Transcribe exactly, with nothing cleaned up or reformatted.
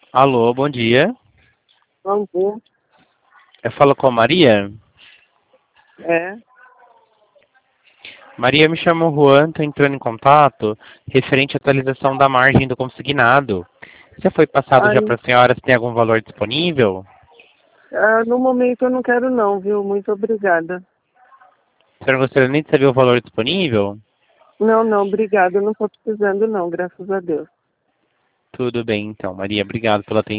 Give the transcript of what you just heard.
Alô, bom dia. Bom dia. Eu falo com a Maria. É. Maria, me chamo Juan, estou entrando em contato referente à atualização da margem do consignado. Já foi passado já Ai, para a senhora se tem algum valor disponível? ah, no momento eu não quero não, viu? Muito obrigada. A senhora gostaria nem de saber o valor disponível? Não, não, obrigada. Eu não estou precisando não, graças a Deus. Tudo bem, então. Maria, obrigado pela atenção.